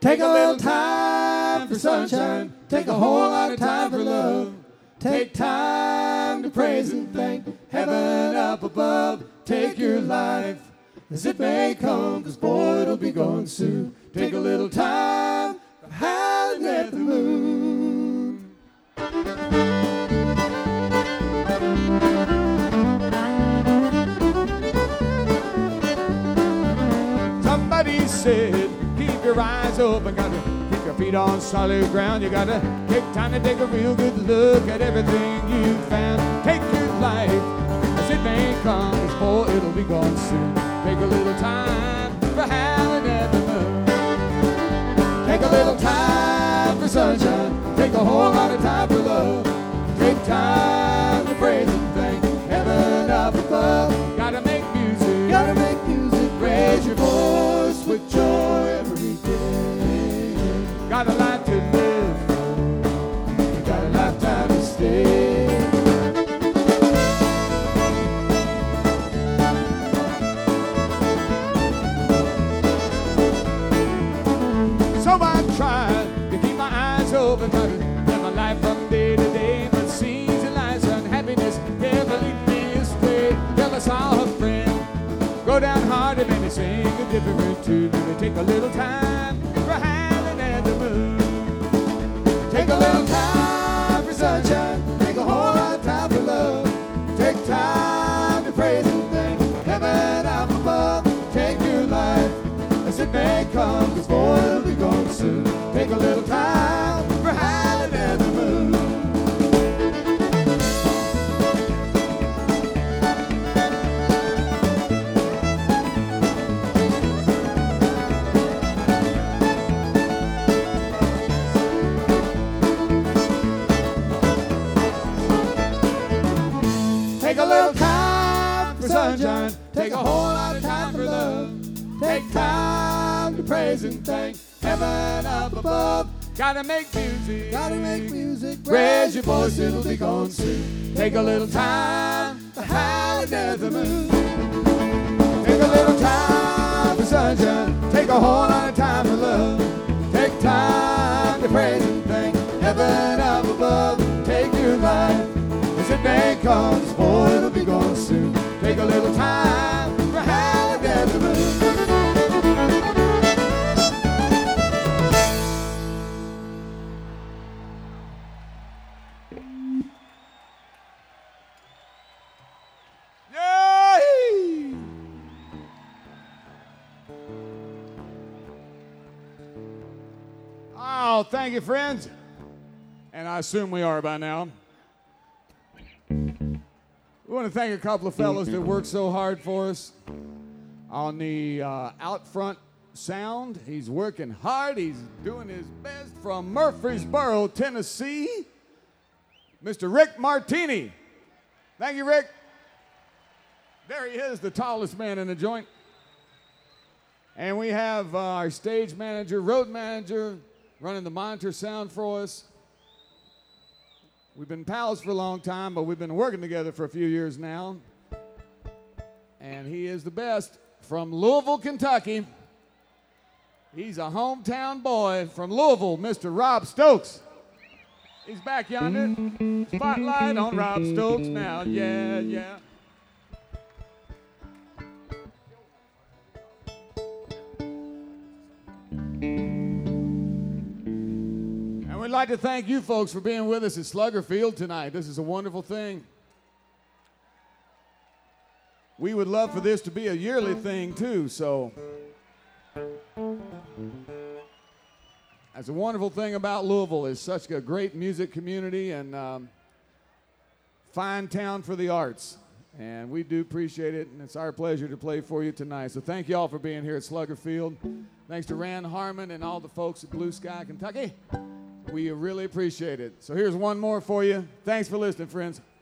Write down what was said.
Take a little time for sunshine. Take a whole lot of time for love. Take time to praise and thank heaven up above. Take your life as it may come, 'cause boy, it'll be gone soon. Take a little time for howling at the moon. Somebody said, keep your eyes open, gotta keep your feet on solid ground. You gotta take time to take a real good look at everything you found. Take your life as it may come, 'cause boy, it'll be gone soon. Take a little time for howling at the moon. Take a little time for sunshine. Take a whole lot of time for love. Take time to praise and thank heaven up above. Gotta make music. Gotta make music. Raise your voice with joy every day. Got a life to live. You got a lifetime to stay. So I tried to keep my eyes open, try to live my life from day to day, but seems life's unhappiness never lead me astray. Till I saw a friend go down hard and made me sing a different tune. Maybe take a little time for howling at the moon. Take a little time for sunshine. Take a whole lot of time for love. Take time to praise and thank heaven up above. Take your life as it may come, 'cause boy, it'll be gone soon. Take a little time for howling at the moon. Take a little time for sunshine. Take a whole lot of time for love. Take time to praise and thank heaven up above. Gotta make music. Gotta make music. Raise your voice, it'll be gone soon. Take a little time for howling at the moon. Take a little time for sunshine. Take a whole lot of time for love. Take time to praise and thank heaven up above. Take your life as it may come, 'cause boy, it'll be gone soon. Take a little time for howling at the moon. Yay! Oh, thank you, friends. And I assume we are by now. We want to thank a couple of fellows that worked so hard for us on the out front sound. He's working hard. He's doing his best from Murfreesboro, Tennessee. Mr. Rick Martini. Thank you, Rick. There he is, the tallest man in the joint. And we have our stage manager, road manager, running the monitor sound for us. We've been pals for a long time, but we've been working together for a few years now. And he is the best from Louisville, Kentucky. He's a hometown boy from Louisville, Mr. Rob Stokes. He's back yonder. Spotlight on Rob Stokes now. Yeah, yeah. We'd like to thank you folks for being with us at Slugger Field tonight. This is a wonderful thing. We would love for this to be a yearly thing too, so that's a wonderful thing about Louisville. It's such a great music community and fine town for the arts. And we do appreciate it, and it's our pleasure to play for you tonight. So thank you all for being here at Slugger Field. Thanks to Rand Harmon and all the folks at Blue Sky, Kentucky. We really appreciate it. So here's one more for you. Thanks for listening, friends.